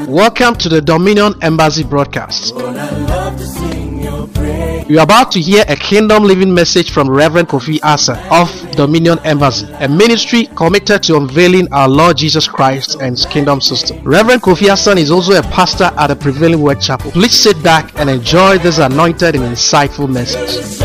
Welcome to the Dominion Embassy broadcast. You are about to hear a kingdom living message from Reverend Kofi Asa of Dominion Embassy, a ministry committed to unveiling our Lord Jesus Christ and His kingdom system. Reverend Kofi Asa is also a pastor at the Prevailing Word Chapel. Please sit back and enjoy this anointed and insightful message.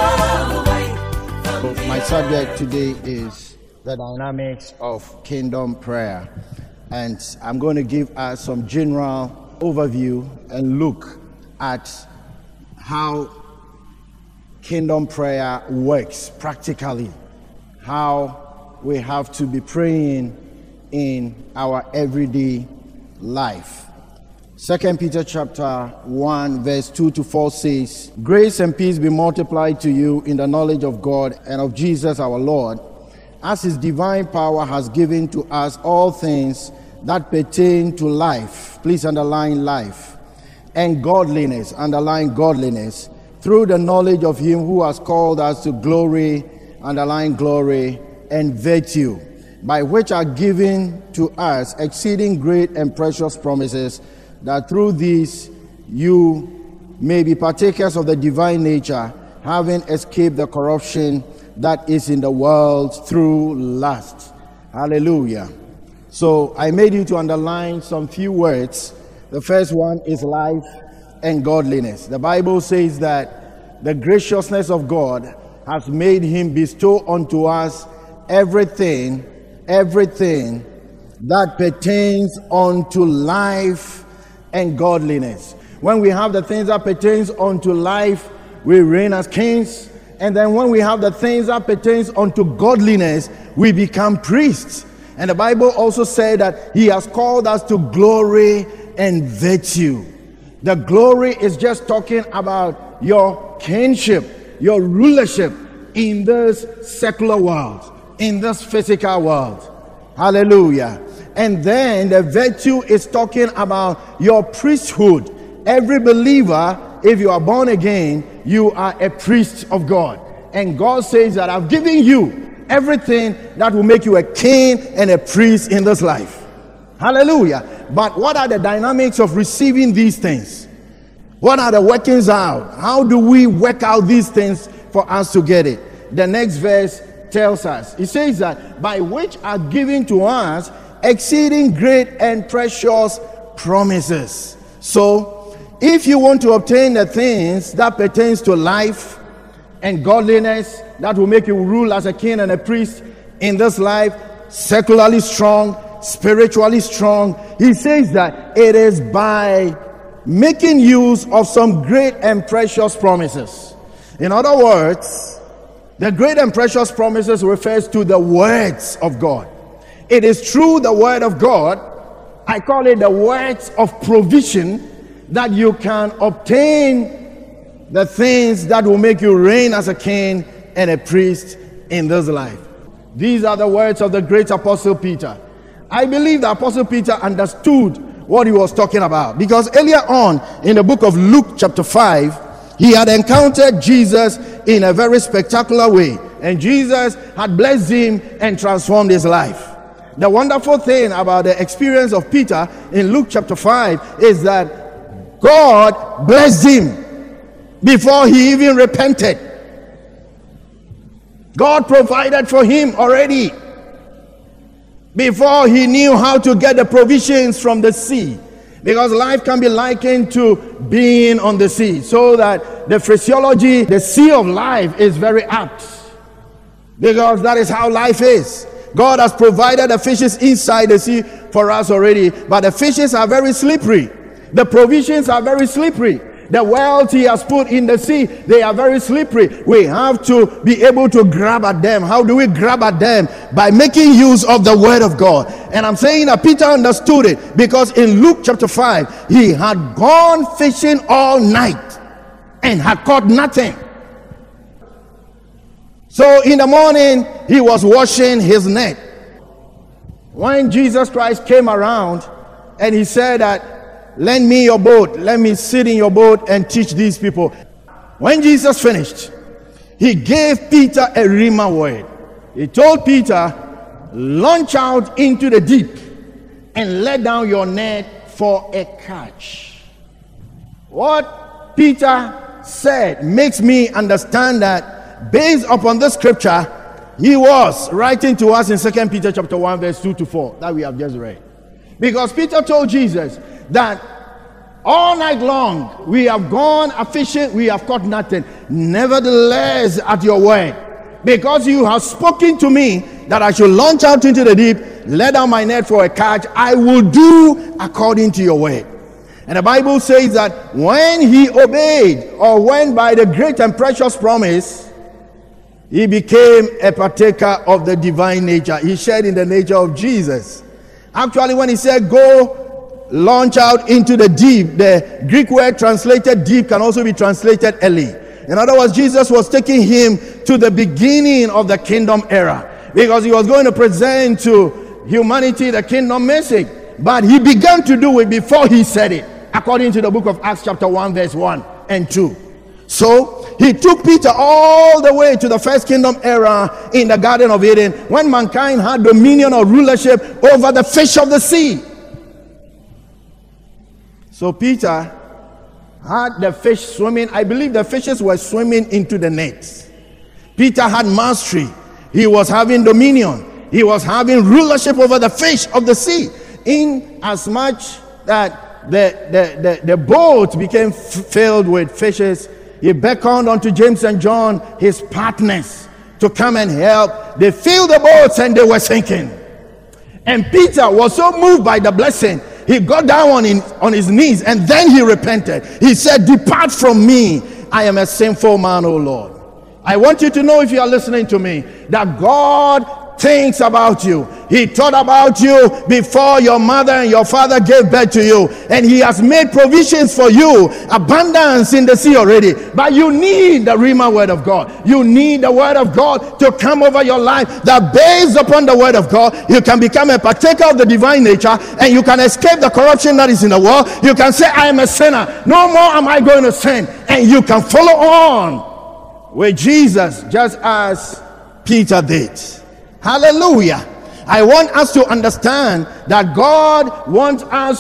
My subject today is the dynamics of kingdom prayer. And I'm going to give us some general overview and look at how kingdom prayer works practically, how we have to be praying in our everyday life. 2 Peter chapter 1 verse 2 to 4 says, "Grace and peace be multiplied to you in the knowledge of God and of Jesus our Lord, as His divine power has given to us all things that pertain to life," please underline life, "and godliness," underline godliness, "through the knowledge of Him who has called us to glory," underline glory, "and virtue, by which are given to us exceeding great and precious promises, that through these you may be partakers of the divine nature, having escaped the corruption that is in the world through lust." Hallelujah. So I made you to underline some few words. The first one is life and godliness. The Bible says that the graciousness of God has made Him bestow unto us everything that pertains unto life and godliness. When we have the things that pertains unto life, we reign as kings. And then when we have the things that pertains unto godliness, we become priests. And the Bible also said that He has called us to glory and virtue. The glory is just talking about your kingship, your rulership in this secular world, in this physical world. Hallelujah. And then the virtue is talking about your priesthood. Every believer, if you are born again, you are a priest of God. And God says that I've given you everything that will make you a king and a priest in this life. Hallelujah. But what are the dynamics of receiving these things? What are the workings out? How do we work out these things for us to get it? The next verse tells us. It says that by which are given to us exceeding great and precious promises. So if you want to obtain the things that pertains to life and godliness, that will make you rule as a king and a priest in this life, secularly strong, spiritually strong, He says that it is by making use of some great and precious promises. In other words, the great and precious promises refers to the words of God. It is through the word of God, I call it the words of provision, that you can obtain the things that will make you reign as a king and a priest in this life. These are the words of the great Apostle Peter. I believe the Apostle Peter understood what he was talking about, because earlier on in the book of Luke chapter 5, he had encountered Jesus in a very spectacular way, and Jesus had blessed him and transformed his life. The wonderful thing about the experience of Peter in Luke chapter 5 is that God blessed him before he even repented. God provided for him already before he knew how to get the provisions from the sea. Because life can be likened to being on the sea, so that the physiology, the sea of life, is very apt, because that is how life is. God has provided the fishes inside the sea for us already, but the fishes are very slippery. The provisions are very slippery. The wealth He has put in the sea, they are very slippery. We have to be able to grab at them. How do we grab at them? By making use of the word of God. And I'm saying that Peter understood it, because in Luke chapter 5, he had gone fishing all night and had caught nothing. So in the morning, he was washing his net. When Jesus Christ came around and he said that, "Lend me your boat, let me sit in your boat and teach these people." When Jesus finished, He gave Peter a rhema word. He told Peter, "Launch out into the deep and let down your net for a catch. What Peter said makes me understand that based upon the scripture, he was writing to us in 2 Peter chapter 1 verse 2 to 4 that we have just read. Because Peter told Jesus that all night long we have gone a fishing, we have caught nothing. Nevertheless, at your word, because you have spoken to me that I should launch out into the deep, let down my net for a catch, I will do according to your word. And the Bible says that when he obeyed, or when by the great and precious promise, he became a partaker of the divine nature. He shared in the nature of Jesus. Actually, when he said, go launch out into the deep, the Greek word translated deep can also be translated Eli. In other words, Jesus was taking him to the beginning of the kingdom era, because he was going to present to humanity the kingdom message. But he began to do it before he said it, according to the book of Acts chapter 1 verse 1 and 2. So he took Peter all the way to the first kingdom era in the Garden of Eden, when mankind had dominion or rulership over the fish of the sea. So Peter had the fish swimming. I believe the fishes were swimming into the nets. Peter had mastery. He was having dominion. He was having rulership over the fish of the sea, in as much that the boat became filled with fishes. He beckoned unto James and John, his partners, to come and help. They filled the boats and they were sinking. And Peter was so moved by the blessing, he got down on his knees and then he repented. He said, depart from me, I am a sinful man, O Lord. I want you to know, if you are listening to me, that God thinks about you. He thought about you before your mother and your father gave birth to you, and he has made provisions for you, abundance in the sea already. But you need the Rhema word of God. You need the word of God to come over your life, that based upon the word of God, you can become a partaker of the divine nature, and you can escape the corruption that is in the world. You can say, I am a sinner, no more am I going to sin, and you can follow on with Jesus, just as Peter did. Hallelujah. I want us to understand that God wants us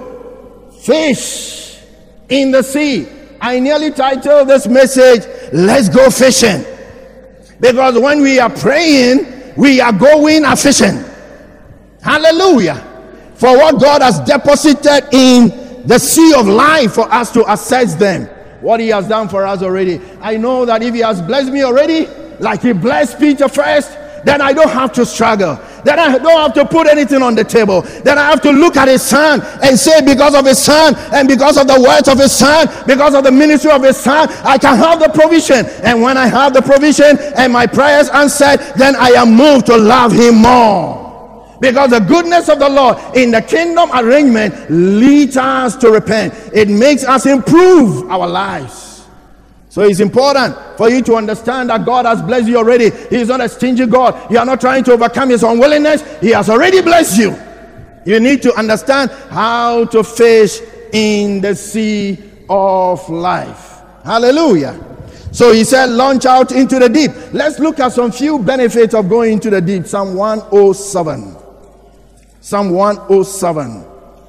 to fish in the sea. I nearly titled this message, Let's Go Fishing. Because when we are praying, we are going a fishing. Hallelujah. For what God has deposited in the sea of life for us to access them. What he has done for us already. I know that if he has blessed me already, like he blessed Peter first, then I don't have to struggle. Then I don't have to put anything on the table. Then I have to look at his son and say, because of his son and because of the words of his son, because of the ministry of his son, I can have the provision. And when I have the provision and my prayers answered, then I am moved to love him more. Because the goodness of the Lord in the kingdom arrangement leads us to repent. It makes us improve our lives. So it's important for you to understand that God has blessed you already. He is not a stingy God. You are not trying to overcome his unwillingness. He has already blessed you. You need to understand how to fish in the sea of life. Hallelujah. So he said, launch out into the deep. Let's look at some few benefits of going into the deep. Psalm 107. Psalm 107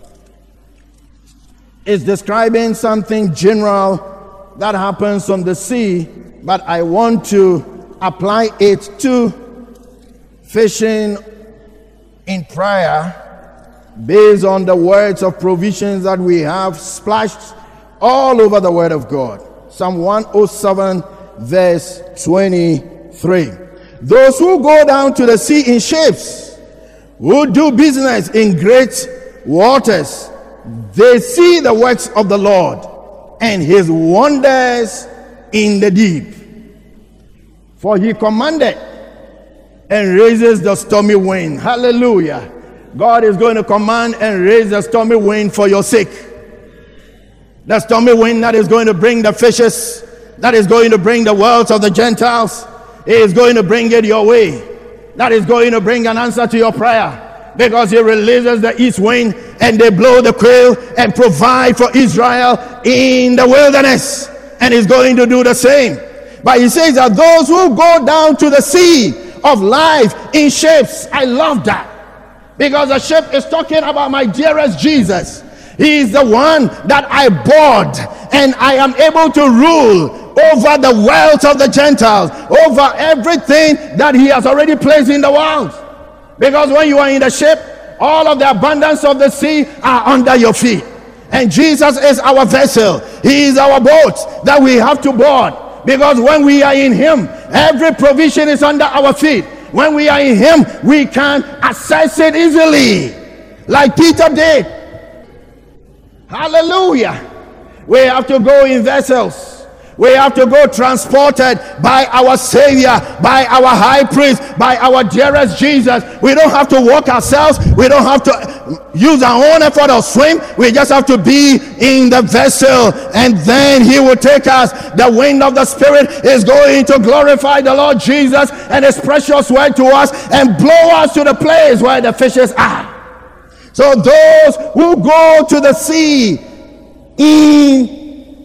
is describing something general that happens on the sea, but I want to apply it to fishing in prayer based on the words of provisions that we have splashed all over the word of God. Psalm 107 verse 23. Those who go down to the sea in ships, who do business in great waters, they see the works of the Lord and his wonders in the deep. For he commanded and raises the stormy wind. Hallelujah. God is going to command and raise the stormy wind for your sake. The stormy wind that is going to bring the fishes, that is going to bring the wealth of the Gentiles, is going to bring it your way. That is going to bring an answer to your prayer. Because he releases the east wind and they blow the quail and provide for Israel in the wilderness. And he's going to do the same. But he says that those who go down to the sea of life in ships, I love that. Because the ship is talking about my dearest Jesus. He is the one that I bought, and I am able to rule over the wealth of the Gentiles, over everything that he has already placed in the world. Because when you are in the ship, all of the abundance of the sea are under your feet. And Jesus is our vessel. He is our boat that we have to board. Because when we are in him, every provision is under our feet. When we are in him, we can access it easily, like Peter did. Hallelujah. We have to go in vessels. We have to go transported by our Savior, by our high priest, by our dearest Jesus. We don't have to walk ourselves. We don't have to use our own effort or swim. We just have to be in the vessel, and then he will take us. The wind of the Spirit is going to glorify the Lord Jesus and his precious word to us and blow us to the place where the fishes are. So those who go to the sea in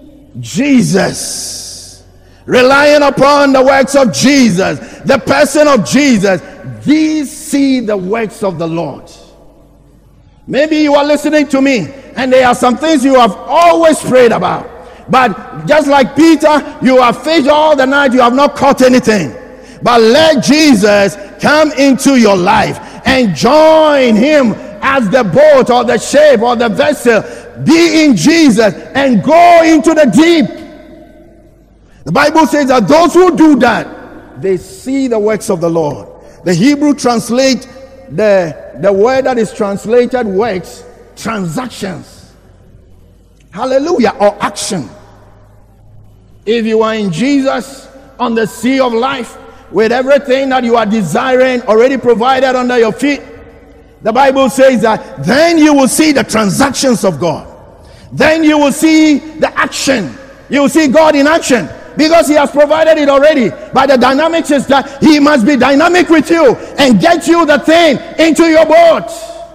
Jesus, relying upon the works of Jesus, the person of Jesus, these see the works of the Lord. Maybe you are listening to me and there are some things you have always prayed about, but just like Peter, you have fished all the night, you have not caught anything. But let Jesus come into your life and join him as the boat or the ship or the vessel. Be in Jesus and go into the deep. The Bible says that those who do that, they see the works of the Lord. The Hebrew translate the word that is translated works, transactions. Hallelujah, or action. If you are in Jesus on the sea of life, with everything that you are desiring already provided under your feet, the Bible says that then you will see the transactions of God. Then you will see the action. You will see God in action, because he has provided it already. But the dynamics is that he must be dynamic with you and get you the thing into your boat.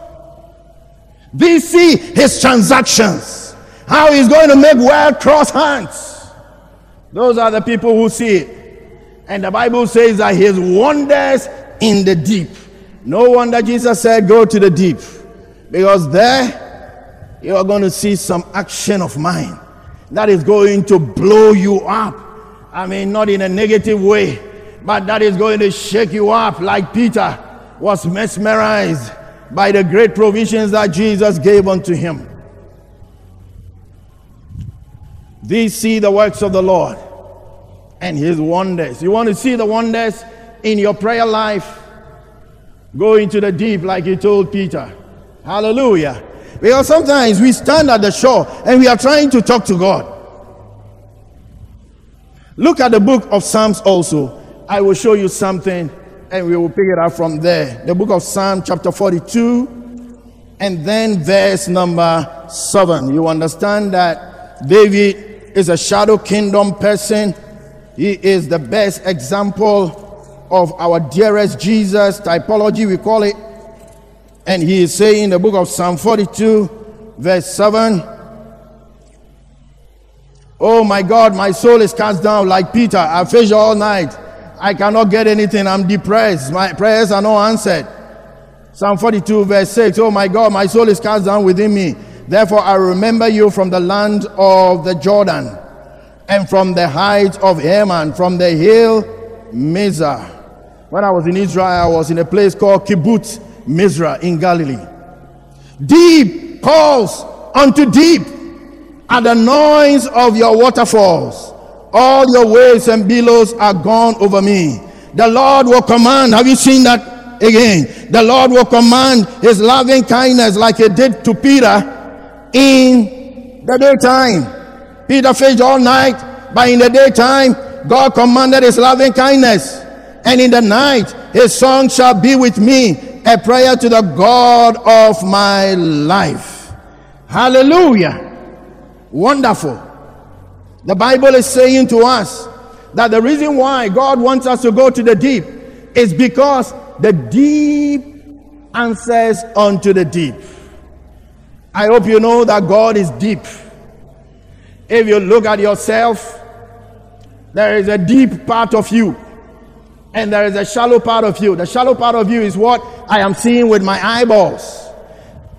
They see his transactions, how he's going to make world cross hands. Those are the people who see it. And the Bible says that his wonders in the deep. No wonder Jesus said, go to the deep, because there you are going to see some action of mine that is going to blow you up. I mean, not in a negative way, but that is going to shake you up, like Peter was mesmerized by the great provisions that Jesus gave unto him. These see the works of the Lord and his wonders. You want to see the wonders in your prayer life? Go into the deep, like he told Peter. Hallelujah. Because sometimes we stand at the shore and we are trying to talk to God. Look at the book of Psalms also. I will show you something and we will pick it up from there. The book of Psalm chapter 42 and then verse number 7. You understand that David is a shadow kingdom person. He is the best example of our dearest Jesus, typology we call it. And he is saying in the book of Psalm 42 verse 7, oh my God, my soul is cast down like Peter. I fished all night, I cannot get anything, I'm depressed, my prayers are not answered. Psalm 42 verse 6, oh my God, my soul is cast down within me, therefore I remember you from the land of the Jordan and from the heights of Hermon, from the hill Mizar. When I was in Israel, I was in a place called Kibbutz Mizra in Galilee. Deep calls unto deep at the noise of your waterfalls. All your waves and billows are gone over me. The Lord will command. Have you seen that again? The Lord will command his loving kindness like he did to Peter in the daytime. Peter fished all night, but in the daytime, God commanded his loving kindness. And in the night, his song shall be with me, a prayer to the God of my life. Hallelujah. Wonderful. The Bible is saying to us that the reason why God wants us to go to the deep is because the deep answers unto the deep. I hope you know that God is deep. If you look at yourself, there is a deep part of you and there is a shallow part of you. The shallow part of you is what I am seeing with my eyeballs.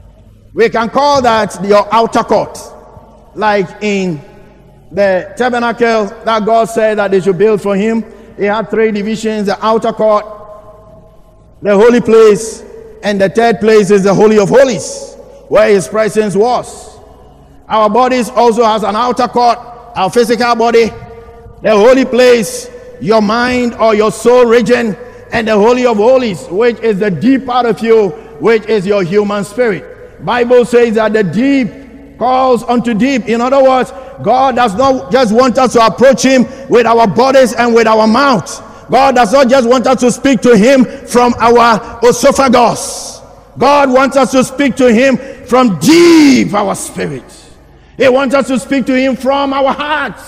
We can call that your outer court. Like in the tabernacle that God said that they should build for him. He had 3 divisions: the outer court, the holy place, and the third place is the Holy of Holies, where his presence was. Our bodies also has an outer court, our physical body, the holy place, your mind or your soul region, and the Holy of Holies, which is the deep part of you, which is your human spirit. Bible says that the deep calls unto deep. In other words, God does not just want us to approach him with our bodies and with our mouths. God does not just want us to speak to him from our esophagus. God wants us to speak to him from deep our spirit. He wants us to speak to him from our hearts.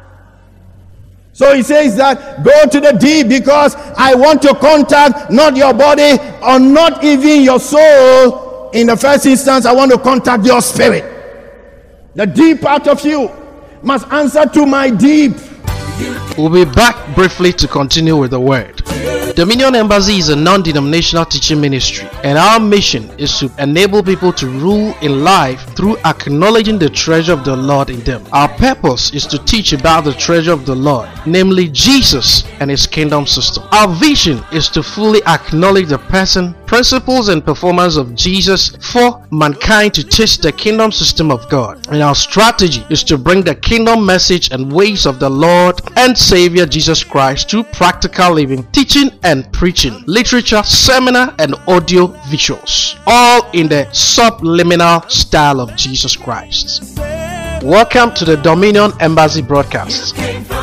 So he says that go to the deep, because I want to contact not your body or not even your soul. In the first instance, I want to contact your spirit. The deep part of you must answer to my deep. We'll be back briefly to continue with the word. Dominion Embassy is a non-denominational teaching ministry, and our mission is to enable people to rule in life through acknowledging the treasure of the Lord in them. Our purpose is to teach about the treasure of the Lord, namely Jesus and his kingdom system. Our vision is to fully acknowledge the person, principles, and performance of Jesus for mankind to taste the kingdom system of God. And our strategy is to bring the kingdom message and ways of the Lord and Savior Jesus Christ to practical living, teaching and preaching, literature, seminar, and audio visuals, all in the subliminal style of Jesus Christ. Welcome to the Dominion Embassy broadcast.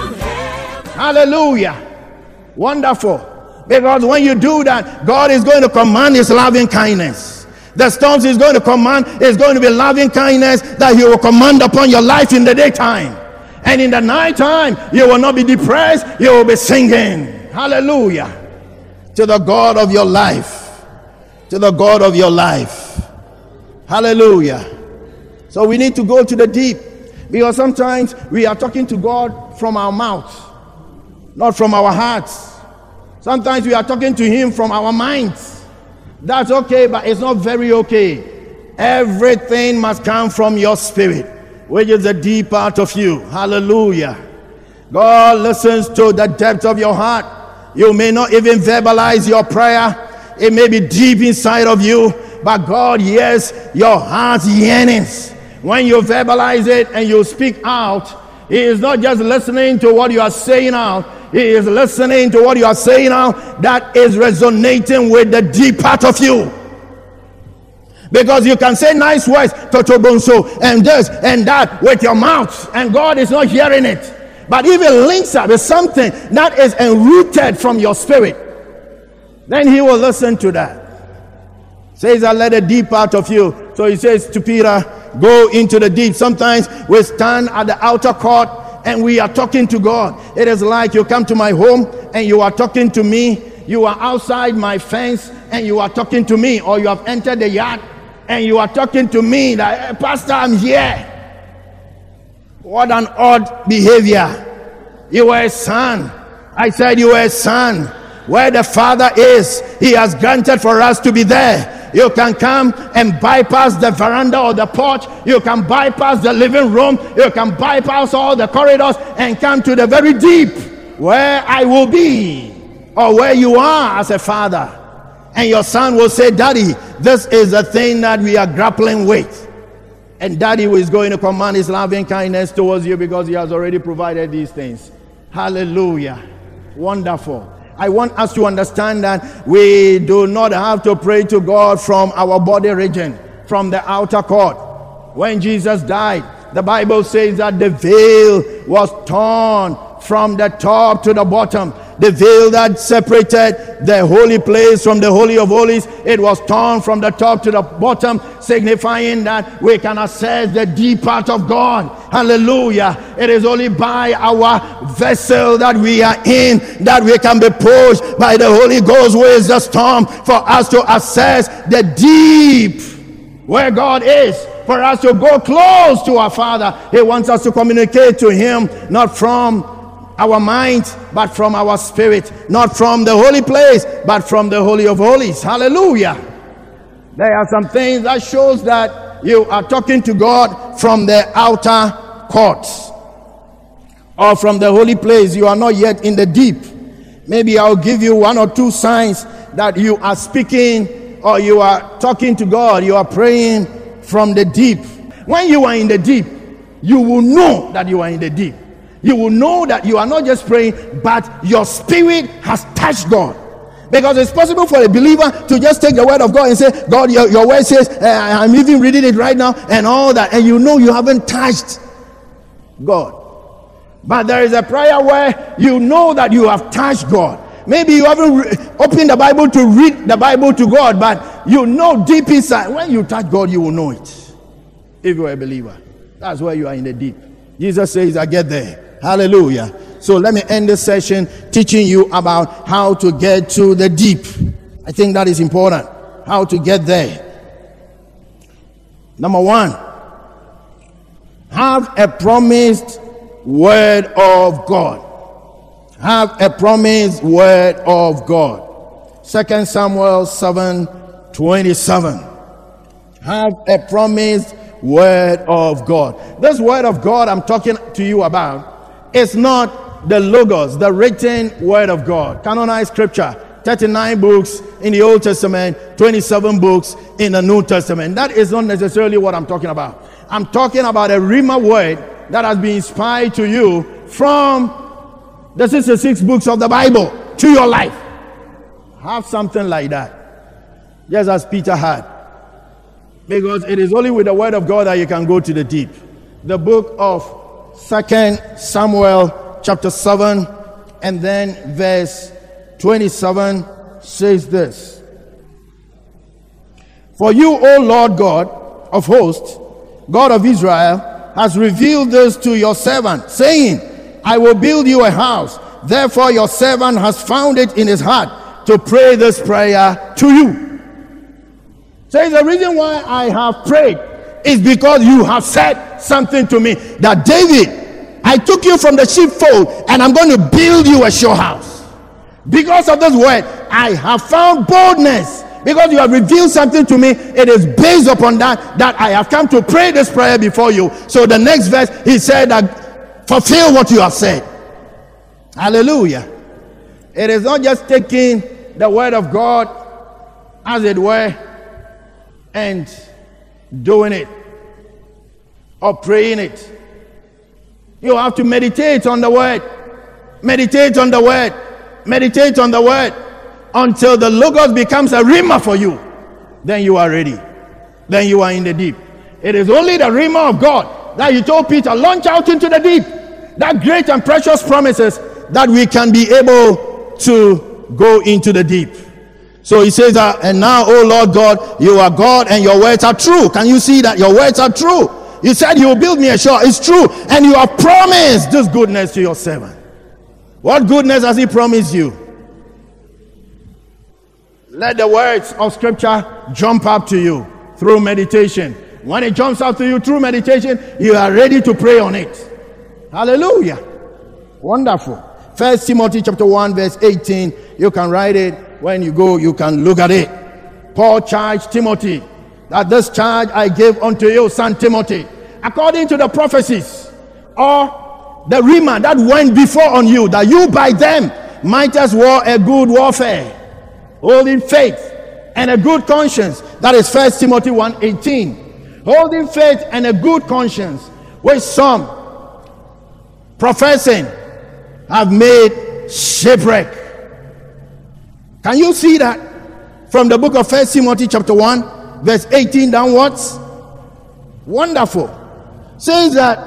Hallelujah. Wonderful. Because when you do that, God is going to command his loving kindness. The storms he's going to command is going to be loving kindness that he will command upon your life in the daytime. And in the nighttime, you will not be depressed, you will be singing. Hallelujah. To the God of your life. To the God of your life. Hallelujah. So we need to go to the deep. Because sometimes we are talking to God from our mouth, not from our hearts. Sometimes we are talking to him from our minds. That's okay, but it's not very okay. Everything must come from your spirit, which is the deep part of you. Hallelujah. God listens to the depth of your heart. You may not even verbalize your prayer. It may be deep inside of you, but God hears your heart's yearnings. When you verbalize it and you speak out, he is not just listening to what you are saying out. He is listening to what you are saying out that is resonating with the deep part of you. Because you can say nice words, totobonso, and this and that with your mouth, and God is not hearing it. But if it links up with something that is enrooted from your spirit, then he will listen to that. Says that let the deep part of you. So he says to Peter, go into the deep. Sometimes we stand at the outer court and we are talking to God. It is like you come to my home and you are talking to me. You are outside my fence and you are talking to me. Or you have entered the yard and you are talking to me that, hey, Pastor, I'm here. What an odd behavior. You are a son. I said you are a son. Where the Father is, he has granted for us to be there. You can come and bypass the veranda or the porch. You can bypass the living room. You can bypass all the corridors and come to the very deep where I will be, or where you are as a father. And your son will say, Daddy, this is the thing that we are grappling with. And Daddy is going to command his loving kindness towards you because he has already provided these things. Hallelujah. Wonderful. I want us to understand that we do not have to pray to God from our body region, from the outer court. When Jesus died, the Bible says that the veil was torn from the top to the bottom. The veil that separated the holy place from the Holy of Holies, it was torn from the top to the bottom, signifying that we can access the deep part of God. Hallelujah. It is only by our vessel that we are in that we can be pushed by the Holy Ghost, who is the storm, for us to access the deep where God is, for us to go close to our Father. He wants us to communicate to him, not from our mind, but from our spirit, not from the holy place, but from the Holy of Holies. Hallelujah. There are some things that shows that you are talking to God from the outer courts or from the holy place. You are not yet in the deep. Maybe I'll give you 1 or 2 signs that you are speaking or you are talking to God. You are praying from the deep. When you are in the deep, you will know that you are in the deep. You will know that you are not just praying, but your spirit has touched God. Because it's possible for a believer to just take the word of God and say, God, your word says, I'm even reading it right now, and all that, and you know you haven't touched God. But there is a prayer where you know that you have touched God. Maybe you haven't opened the Bible to read the Bible to God, but you know deep inside, when you touch God, you will know it. If you are a believer, that's where you are in the deep. Jesus says, I get there. Hallelujah. So let me end this session teaching you about how to get to the deep. I think that is important. How to get there. Number 1, have a promised word of God. Have a promised word of God. 2 Samuel 7:27. Have a promised word of God. This word of God I'm talking to you about is not the Logos, the written word of God. Canonized scripture, 39 books in the Old Testament, 27 books in the New Testament. That is not necessarily what I'm talking about. I'm talking about a Rhema word that has been inspired to you from the 66 books of the Bible to your life. Have something like that, just as Peter had. Because it is only with the word of God that you can go to the deep. The book of 2 Samuel chapter 7 and then verse 27 says this. For you, O Lord God of hosts, God of Israel, has revealed this to your servant, saying, I will build you a house. Therefore your servant has found it in his heart to pray this prayer to you. So the reason why I have prayed is because you have said something to me that, David, I took you from the sheepfold and I'm going to build you a sure house. Because of this word, I have found boldness. Because you have revealed something to me, it is based upon that I have come to pray this prayer before you. So the next verse, he said that fulfill what you have said. Hallelujah. It is not just taking the word of God, as it were, and doing it or praying it. You have to meditate on the word. Meditate on the word. Meditate on the word until the Logos becomes a Rhema for you. Then you are ready. Then you are in the deep. It is only the Rhema of God that you told Peter, launch out into the deep. That great and precious promises that we can be able to go into the deep. So he says that, and now, O Lord God, you are God and your words are true. Can you see that your words are true? You said you will build me a shore. It's true. And you have promised this goodness to your servant. What goodness has he promised you? Let the words of scripture jump up to you through meditation. When it jumps up to you through meditation, you are ready to pray on it. Hallelujah. Wonderful. 1 Timothy chapter 1 verse 18. You can write it. When you go, you can look at it. Paul charged Timothy that this charge I give unto you, son Timothy, according to the prophecies or the Rhema that went before on you, that you by them might as war a good warfare, holding faith and a good conscience. That is 1 Timothy 1:18. Holding faith and a good conscience, which some professing have made shipwreck. Can you see that from the book of 1 Timothy chapter 1 verse 18 downwards? Wonderful. Says that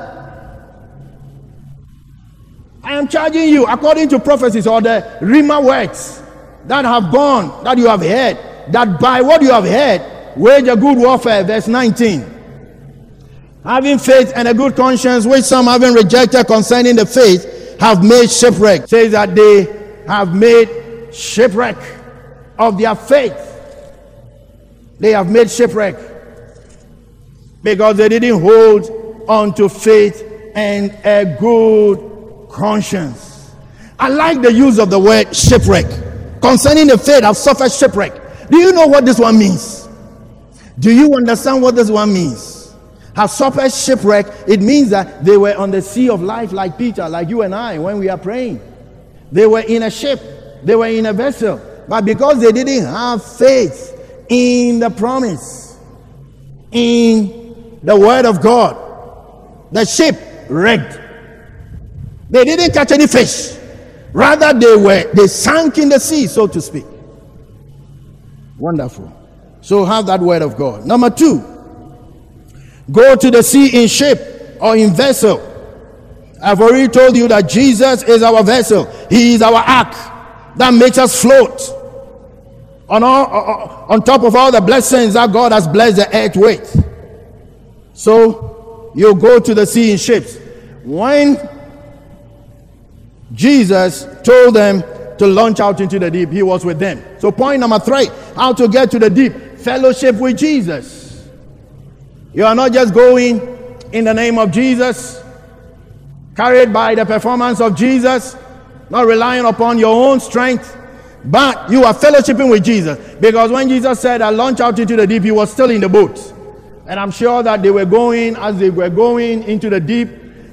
I am charging you according to prophecies or the Rhema words that have gone, that you have heard, that by what you have heard wage a good warfare. Verse 19. Having faith and a good conscience, which some having rejected concerning the faith have made shipwreck. Says that they have made shipwreck of their faith. They have made shipwreck because they didn't hold on to faith and a good conscience. I like the use of the word shipwreck. Concerning the faith, I've suffered shipwreck. Do you know what this one means? Do you understand what this one means? Have suffered shipwreck. It means that they were on the sea of life like Peter, like you and I when we are praying. They were in a ship. They were in a vessel. But because they didn't have faith in the promise, in the word of God, the ship wrecked. They didn't catch any fish. Rather, they sank in the sea, so to speak. Wonderful. So have that word of God. Number 2, go to the sea in ship or in vessel. I've already told you that Jesus is our vessel. He is our ark that makes us float on top of all the blessings that God has blessed the earth with. So you go to the sea in ships. When Jesus told them to launch out into the deep, he was with them. So point number 3, how to get to the deep: fellowship with Jesus. You are not just going in the name of Jesus, carried by the performance of Jesus, not relying upon your own strength, but you are fellowshipping with Jesus. Because when Jesus said, "I launch out into the deep," he was still in the boat. And I'm sure that they were going, as they were going into the deep,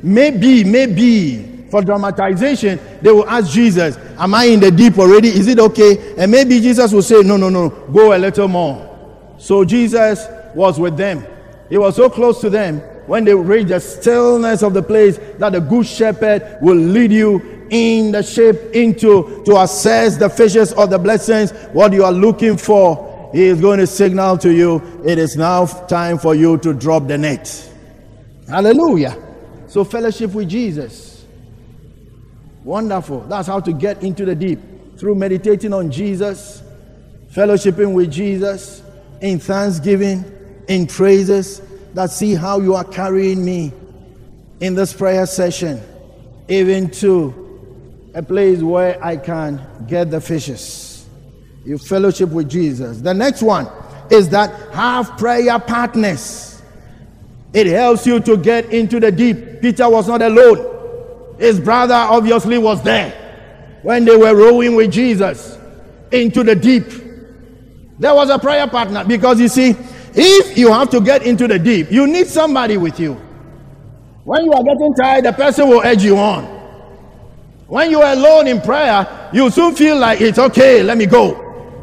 maybe for dramatization, they will ask Jesus, "Am I in the deep already? Is it okay?" And maybe Jesus will say, no, go a little more. So Jesus was with them. He was so close to them. When they reach the stillness of the place, that the good shepherd will lead you in the ship to assess the fishes or the blessings, what you are looking for. He is going to signal to you, it is now time for you to drop the net. Hallelujah. So fellowship with Jesus. Wonderful. That's how to get into the deep. Through meditating on Jesus, fellowshipping with Jesus, in thanksgiving, in praises. That see how you are carrying me in this prayer session, even to a place where I can get the fishes. You fellowship with Jesus. The next one is that have prayer partners. It helps you to get into the deep. Peter was not alone. His brother obviously was there when they were rowing with Jesus into the deep. There was a prayer partner, because you see, if you have to get into the deep, you need somebody with you. When you are getting tired, the person will edge you on. When you are alone in prayer, you soon feel like it's okay, let me go.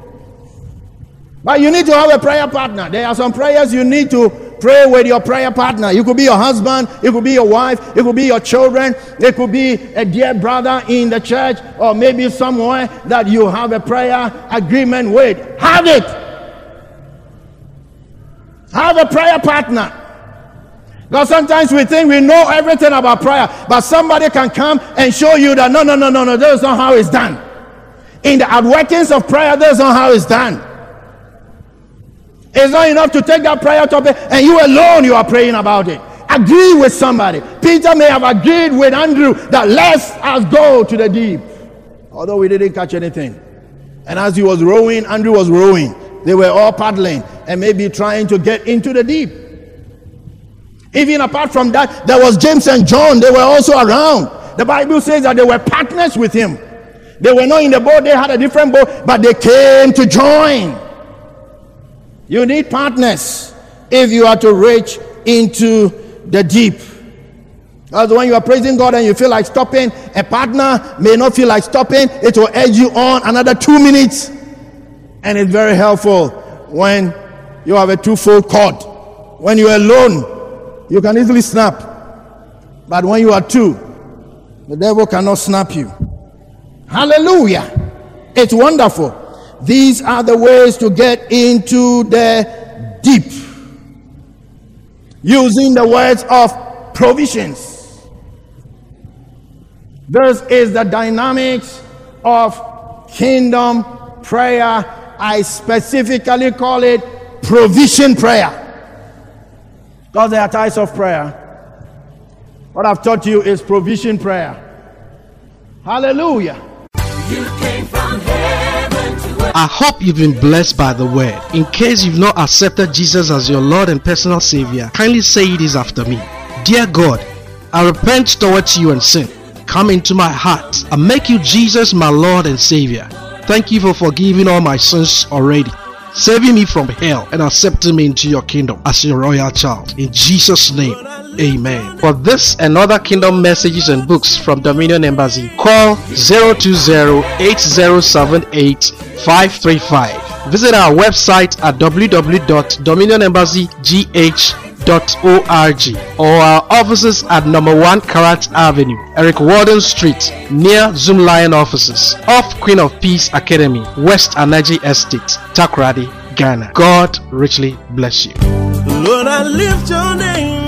But you need to have a prayer partner. There are some prayers you need to pray with your prayer partner. It could be your husband, it could be your wife, it could be your children, it could be a dear brother in the church, or maybe somewhere that you have a prayer agreement with. Have it. Have a prayer partner. Because sometimes we think we know everything about prayer, but somebody can come and show you that no, that's not how it's done. In the outworkings of prayer, that's not how it's done. It's not enough to take that prayer topic and you alone you are praying about it. Agree with somebody. Peter may have agreed with Andrew that let's us go to the deep, although we didn't catch anything. And as he was rowing, Andrew was rowing. They were all paddling and maybe trying to get into the deep. Even apart from that, there was James and John. They were also around. The Bible says that they were partners with him. They were not in the boat. They had a different boat, but they came to join. You need partners if you are to reach into the deep. Because when you are praising God and you feel like stopping, a partner may not feel like stopping. It will edge you on another 2 minutes. And it's very helpful when you have a twofold cord. When you are alone, you can easily snap. But when you are two, the devil cannot snap you. Hallelujah. It's wonderful. These are the ways to get into the deep. Using the words of provisions. This is the dynamics of kingdom prayer. I specifically call it provision prayer. Because there are types of prayer. What I've taught you is provision prayer. Hallelujah. You came from heaven to earth. I hope you've been blessed by the word. In case you've not accepted Jesus as your Lord and personal Savior, kindly say this after me. Dear God, I repent towards you and sin. Come into my heart and make you Jesus my Lord and Savior. Thank you for forgiving all my sins already. saving me from hell and accepting me into your kingdom as your royal child. In Jesus' name, amen. For this and other kingdom messages and books from Dominion Embassy, call 020-8078-535. Visit our website at www.dominionembassygh.org or our offices at number 1 Karat Avenue, Eric Warden Street, near Zoom Lion offices, off Queen of Peace Academy, West Anaji Estate, Takoradi, Ghana. God richly bless you. Lord, I lift your name.